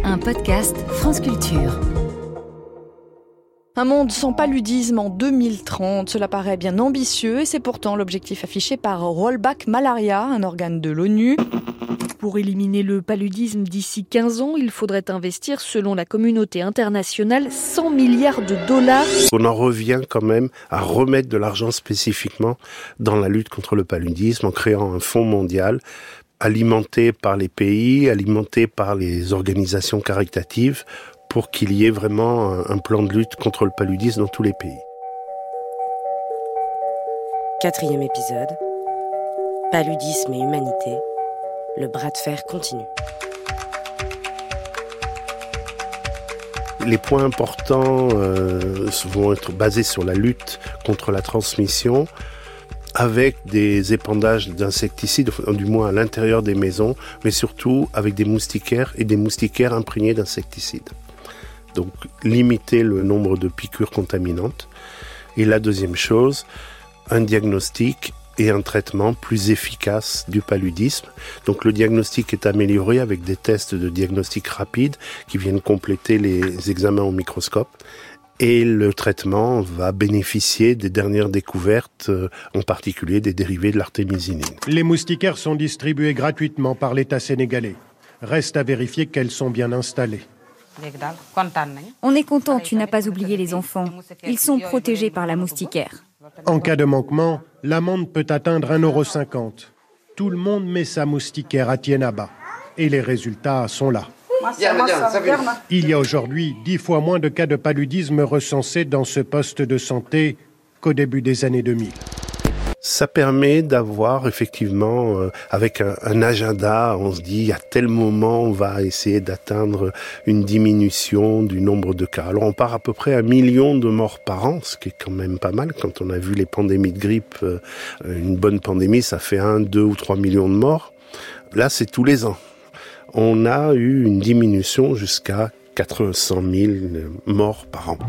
un podcast France Culture. Un monde sans paludisme en 2030, cela paraît bien ambitieux et c'est pourtant l'objectif affiché par Rollback Malaria, un organe de l'ONU. Pour éliminer le paludisme d'ici 15 ans, il faudrait investir, selon la communauté internationale, 100 milliards de dollars. On en revient quand même à remettre de l'argent spécifiquement dans la lutte contre le paludisme en créant un fonds mondial alimenté par les pays, alimenté par les organisations caritatives pour qu'il y ait vraiment un plan de lutte contre le paludisme dans tous les pays. 4e épisode. Paludisme et humanité. Le bras de fer continue. Les points importants vont être basés sur la lutte contre la transmission avec des épandages d'insecticides, du moins à l'intérieur des maisons, mais surtout avec des moustiquaires et des moustiquaires imprégnés d'insecticides. Donc limiter le nombre de piqûres contaminantes. Et la deuxième chose, un diagnostic et un traitement plus efficace du paludisme. Donc le diagnostic est amélioré avec des tests de diagnostic rapide qui viennent compléter les examens au microscope. Et le traitement va bénéficier des dernières découvertes, en particulier des dérivés de l'artémisinine. Les moustiquaires sont distribués gratuitement par l'État sénégalais. Reste à vérifier qu'elles sont bien installées. On est content, tu n'as pas oublié les enfants. Ils sont protégés par la moustiquaire. En cas de manquement, l'amende peut atteindre 1,50 €. Tout le monde met sa moustiquaire à Tiénaba. Et les résultats sont là. Il y a aujourd'hui 10 fois moins de cas de paludisme recensés dans ce poste de santé qu'au début des années 2000. Ça permet d'avoir effectivement, avec un agenda, on se dit à tel moment on va essayer d'atteindre une diminution du nombre de cas. Alors on part à peu près à 1 million de morts par an, ce qui est quand même pas mal. Quand on a vu les pandémies de grippe, une bonne pandémie ça fait 1, 2 ou 3 millions de morts. Là c'est tous les ans. On a eu une diminution jusqu'à 400 000 morts par an.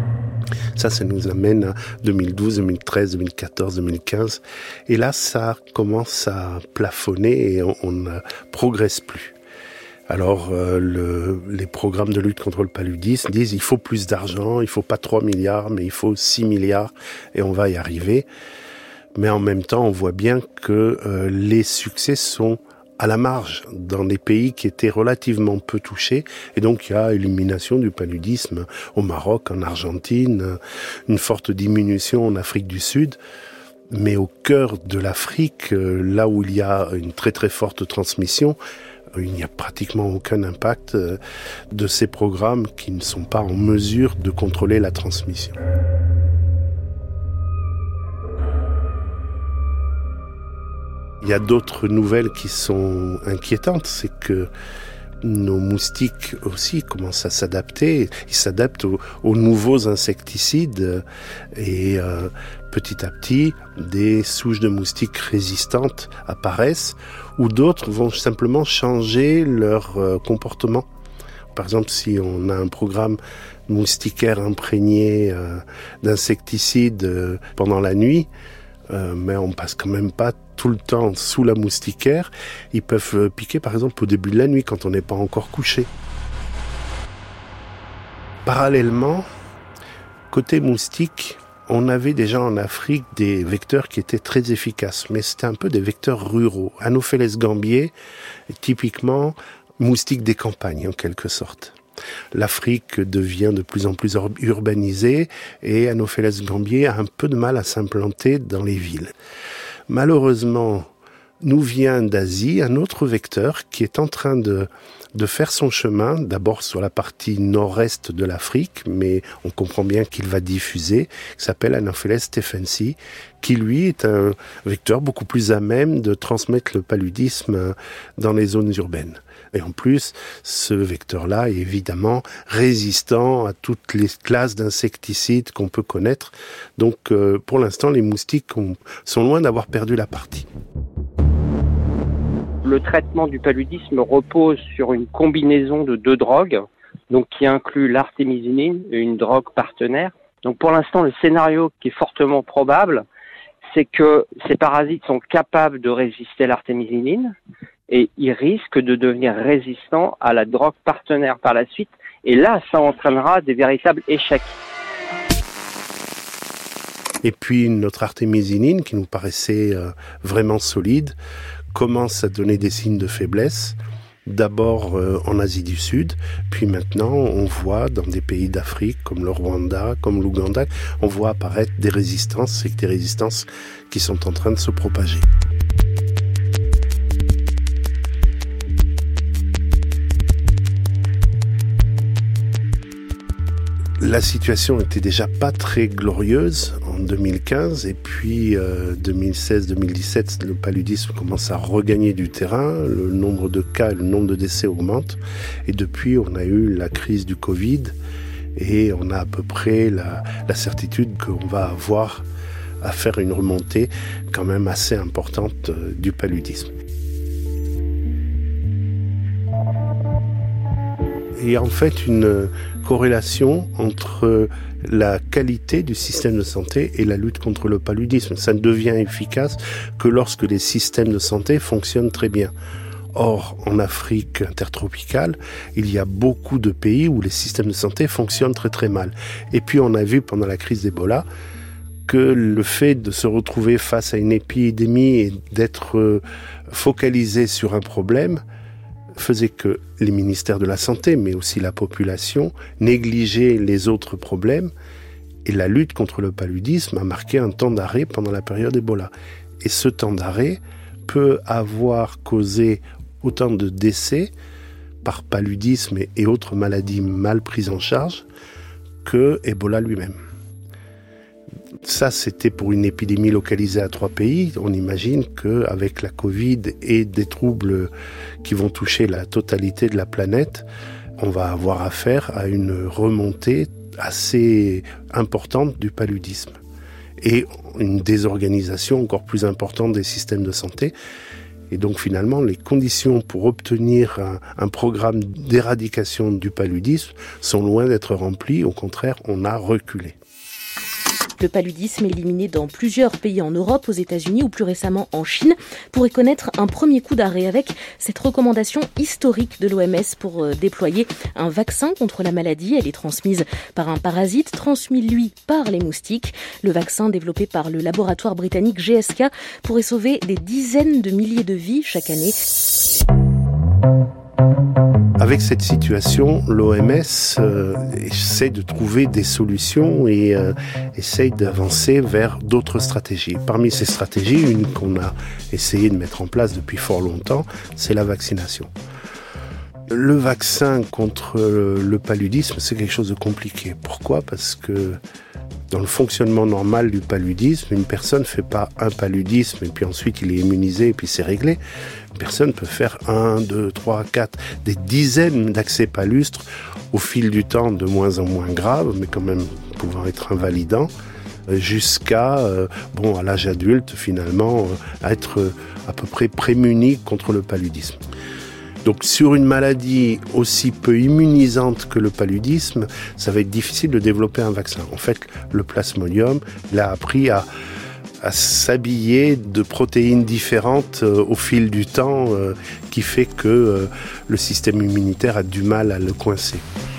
Ça nous amène à 2012, 2013, 2014, 2015. Et là, ça commence à plafonner et on ne progresse plus. Alors, les programmes de lutte contre le paludisme disent il faut plus d'argent, il faut pas 3 milliards, mais il faut 6 milliards et on va y arriver. Mais en même temps, on voit bien que les succès sont à la marge dans des pays qui étaient relativement peu touchés. Et donc, il y a élimination du paludisme au Maroc, en Argentine, une forte diminution en Afrique du Sud. Mais au cœur de l'Afrique, là où il y a une très très forte transmission, il n'y a pratiquement aucun impact de ces programmes qui ne sont pas en mesure de contrôler la transmission. Il y a d'autres nouvelles qui sont inquiétantes, c'est que nos moustiques aussi commencent à s'adapter. Ils s'adaptent aux nouveaux insecticides et petit à petit, des souches de moustiques résistantes apparaissent ou d'autres vont simplement changer leur comportement. Par exemple, si on a un programme moustiquaire imprégné d'insecticides pendant la nuit, mais on passe quand même pas tout le temps sous la moustiquaire. Ils peuvent piquer par exemple au début de la nuit quand on n'est pas encore couché. Parallèlement, côté moustique, on avait déjà en Afrique des vecteurs qui étaient très efficaces, mais c'était un peu des vecteurs ruraux. Anopheles gambiae, typiquement moustique des campagnes en quelque sorte. L'Afrique devient de plus en plus urbanisée et Anopheles gambiae a un peu de mal à s'implanter dans les villes. Malheureusement, nous vient d'Asie un autre vecteur qui est en train de faire son chemin, d'abord sur la partie nord-est de l'Afrique, mais on comprend bien qu'il va diffuser, qui s'appelle Anopheles stephensi, qui lui est un vecteur beaucoup plus à même de transmettre le paludisme dans les zones urbaines. Et en plus, ce vecteur-là est évidemment résistant à toutes les classes d'insecticides qu'on peut connaître. Donc, pour l'instant, les moustiques sont loin d'avoir perdu la partie. Le traitement du paludisme repose sur une combinaison de 2 drogues, donc qui inclut l'artémisinine, une drogue partenaire. Donc, pour l'instant, le scénario qui est fortement probable, c'est que ces parasites sont capables de résister à l'artémisinine et il risque de devenir résistant à la drogue partenaire par la suite. Et là, ça entraînera des véritables échecs. Et puis notre artémisinine, qui nous paraissait vraiment solide, commence à donner des signes de faiblesse. D'abord en Asie du Sud, puis maintenant on voit dans des pays d'Afrique comme le Rwanda, comme l'Ouganda, on voit apparaître des résistances, et des résistances qui sont en train de se propager. La situation était déjà pas très glorieuse en 2015 et puis 2016-2017, le paludisme commence à regagner du terrain, le nombre de cas et le nombre de décès augmentent et depuis on a eu la crise du Covid et on a à peu près la certitude qu'on va avoir à faire une remontée quand même assez importante du paludisme. Il y a en fait une corrélation entre la qualité du système de santé et la lutte contre le paludisme. Ça ne devient efficace que lorsque les systèmes de santé fonctionnent très bien. Or, en Afrique intertropicale, il y a beaucoup de pays où les systèmes de santé fonctionnent très très mal. Et puis on a vu pendant la crise d'Ebola que le fait de se retrouver face à une épidémie et d'être focalisé sur un problème faisait que les ministères de la Santé, mais aussi la population, négligeaient les autres problèmes. Et la lutte contre le paludisme a marqué un temps d'arrêt pendant la période Ebola. Et ce temps d'arrêt peut avoir causé autant de décès par paludisme et autres maladies mal prises en charge que Ebola lui-même. Ça, c'était pour une épidémie localisée à 3 pays. On imagine qu'avec la Covid et des troubles qui vont toucher la totalité de la planète, on va avoir affaire à une remontée assez importante du paludisme et une désorganisation encore plus importante des systèmes de santé. Et donc finalement, les conditions pour obtenir un programme d'éradication du paludisme sont loin d'être remplies. Au contraire, on a reculé. Le paludisme éliminé dans plusieurs pays en Europe, aux États-Unis ou plus récemment en Chine pourrait connaître un premier coup d'arrêt avec cette recommandation historique de l'OMS pour déployer un vaccin contre la maladie. Elle est transmise par un parasite, transmis lui par les moustiques. Le vaccin développé par le laboratoire britannique GSK pourrait sauver des dizaines de milliers de vies chaque année. Avec cette situation, l'OMS essaie de trouver des solutions et essaye d'avancer vers d'autres stratégies. Parmi ces stratégies, une qu'on a essayé de mettre en place depuis fort longtemps, c'est la vaccination. Le vaccin contre le paludisme, c'est quelque chose de compliqué. Pourquoi ? Parce que dans le fonctionnement normal du paludisme, une personne ne fait pas un paludisme et puis ensuite il est immunisé et puis c'est réglé. Une personne peut faire 1, 2, 3, 4, des dizaines d'accès palustres au fil du temps, de moins en moins graves, mais quand même pouvant être invalidants, jusqu'à, à l'âge adulte finalement, être à peu près prémuni contre le paludisme. Donc sur une maladie aussi peu immunisante que le paludisme, ça va être difficile de développer un vaccin. En fait, le plasmodium l'a appris à s'habiller de protéines différentes au fil du temps, qui fait que le système immunitaire a du mal à le coincer.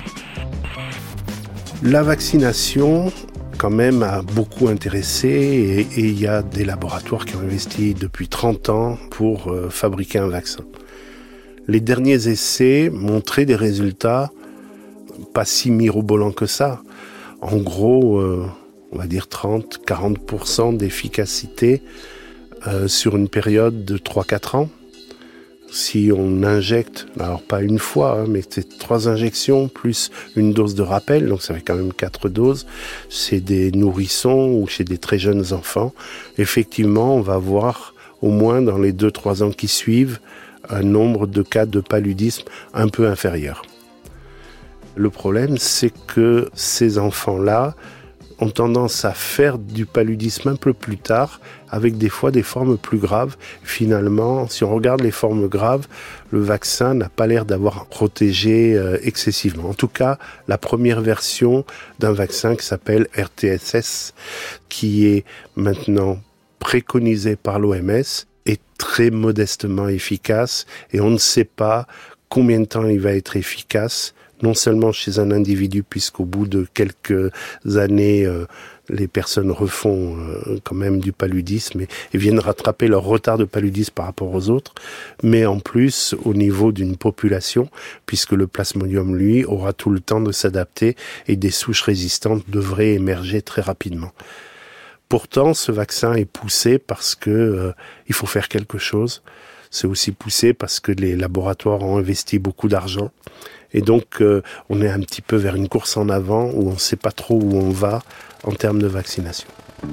La vaccination, quand même, a beaucoup intéressé et il y a des laboratoires qui ont investi depuis 30 ans pour fabriquer un vaccin. Les derniers essais montraient des résultats pas si mirobolants que ça. En gros, on va dire 30-40% d'efficacité sur une période de 3-4 ans. Si on injecte, alors pas une fois, mais c'est 3 injections plus une dose de rappel, donc ça fait quand même 4 doses, chez des nourrissons ou chez des très jeunes enfants. Effectivement, on va voir au moins dans les 2-3 ans qui suivent un nombre de cas de paludisme un peu inférieur. Le problème, c'est que ces enfants-là ont tendance à faire du paludisme un peu plus tard, avec des fois des formes plus graves. Finalement, si on regarde les formes graves, le vaccin n'a pas l'air d'avoir protégé excessivement. En tout cas, la première version d'un vaccin qui s'appelle RTSS, qui est maintenant préconisé par l'OMS, est très modestement efficace et on ne sait pas combien de temps il va être efficace, non seulement chez un individu, puisqu'au bout de quelques années, les personnes refont quand même du paludisme et viennent rattraper leur retard de paludisme par rapport aux autres, mais en plus au niveau d'une population, puisque le plasmodium, lui, aura tout le temps de s'adapter et des souches résistantes devraient émerger très rapidement. Pourtant, ce vaccin est poussé parce que il faut faire quelque chose. C'est aussi poussé parce que les laboratoires ont investi beaucoup d'argent. Et donc, on est un petit peu vers une course en avant où on ne sait pas trop où on va en termes de vaccination.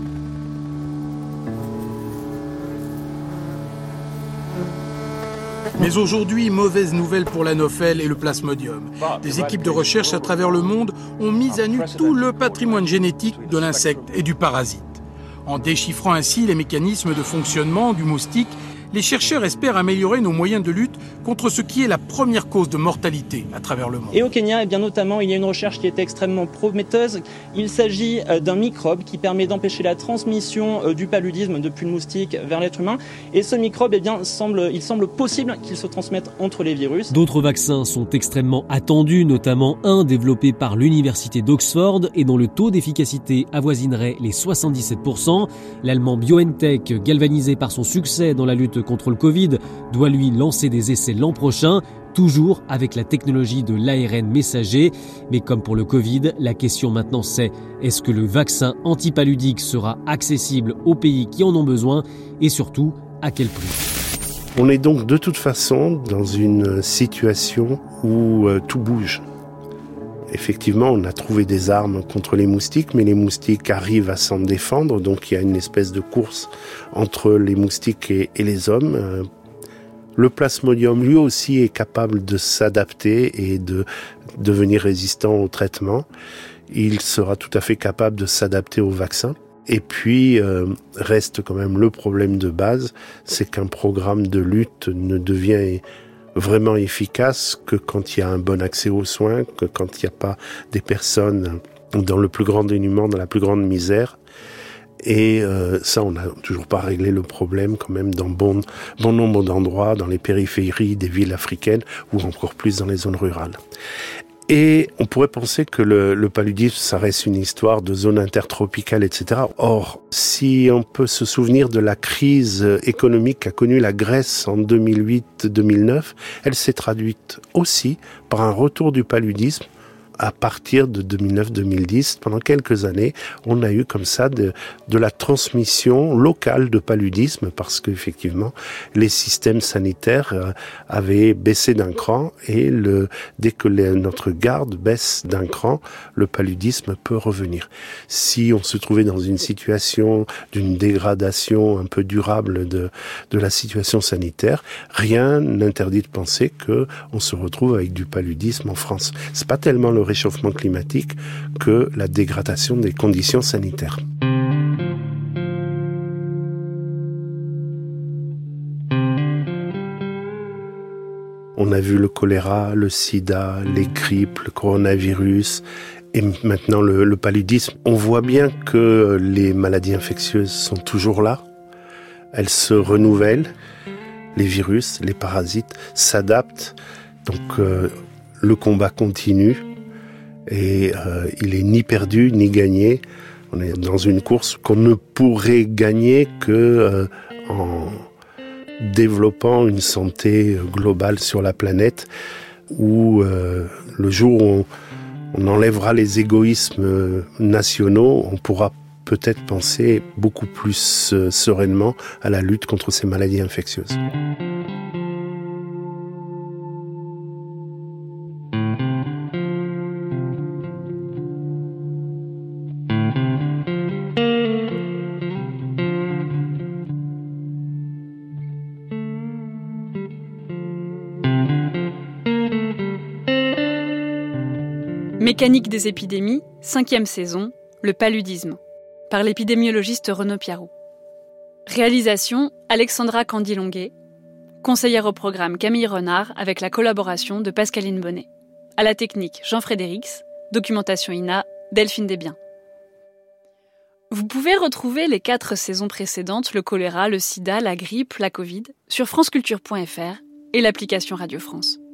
Mais aujourd'hui, mauvaise nouvelle pour l'anophèle et le plasmodium. Des équipes de recherche à travers le monde ont mis à nu tout le patrimoine génétique de l'insecte et du parasite. En déchiffrant ainsi les mécanismes de fonctionnement du moustique, les chercheurs espèrent améliorer nos moyens de lutte contre ce qui est la première cause de mortalité à travers le monde. Et au Kenya, notamment, il y a une recherche qui est extrêmement prometteuse. Il s'agit d'un microbe qui permet d'empêcher la transmission du paludisme depuis le moustique vers l'être humain. Et ce microbe, il semble possible qu'il se transmette entre les virus. D'autres vaccins sont extrêmement attendus, notamment un développé par l'université d'Oxford et dont le taux d'efficacité avoisinerait les 77%. L'allemand BioNTech, galvanisé par son succès dans la lutte contre le Covid, doit lui lancer des essais l'an prochain, toujours avec la technologie de l'ARN messager. Mais comme pour le Covid, la question maintenant c'est, est-ce que le vaccin antipaludique sera accessible aux pays qui en ont besoin et surtout, à quel prix ? On est donc de toute façon dans une situation où tout bouge. Effectivement, on a trouvé des armes contre les moustiques, mais les moustiques arrivent à s'en défendre, donc il y a une espèce de course entre les moustiques et les hommes. Le plasmodium, lui aussi, est capable de s'adapter et de devenir résistant au traitement. Il sera tout à fait capable de s'adapter au vaccin. Et puis, reste quand même le problème de base, c'est qu'un programme de lutte ne devient vraiment efficace que quand il y a un bon accès aux soins, que quand il n'y a pas des personnes dans le plus grand dénuement, dans la plus grande misère. Et ça, on n'a toujours pas réglé le problème quand même dans bon nombre d'endroits, dans les périphéries des villes africaines ou encore plus dans les zones rurales. Et on pourrait penser que le paludisme, ça reste une histoire de zone intertropicale, etc. Or, si on peut se souvenir de la crise économique qu'a connue la Grèce en 2008-2009, elle s'est traduite aussi par un retour du paludisme à partir de 2009-2010, pendant quelques années, on a eu comme ça de la transmission locale de paludisme parce qu'effectivement, les systèmes sanitaires avaient baissé d'un cran et dès que notre garde baisse d'un cran, le paludisme peut revenir. Si on se trouvait dans une situation d'une dégradation un peu durable de la situation sanitaire, rien n'interdit de penser que on se retrouve avec du paludisme en France. C'est pas tellement le réchauffement climatique que la dégradation des conditions sanitaires. On a vu le choléra, le sida, les grippes, le coronavirus et maintenant le paludisme. On voit bien que les maladies infectieuses sont toujours là. Elles se renouvellent. Les virus, les parasites s'adaptent. Donc le combat continue. Et il est ni perdu ni gagné. On est dans une course qu'on ne pourrait gagner que en développant une santé globale sur la planète où le jour où on enlèvera les égoïsmes nationaux, on pourra peut-être penser beaucoup plus sereinement à la lutte contre ces maladies infectieuses. Mécanique des épidémies, 5e saison, le paludisme, par l'épidémiologiste Renaud Piarou. Réalisation, Alexandra Candilonguet. Conseillère au programme Camille Renard avec la collaboration de Pascaline Bonnet. À la technique, Jean Frédérix. Documentation INA, Delphine Desbiens. Vous pouvez retrouver les 4 saisons précédentes, le choléra, le sida, la grippe, la Covid, sur franceculture.fr et l'application Radio France.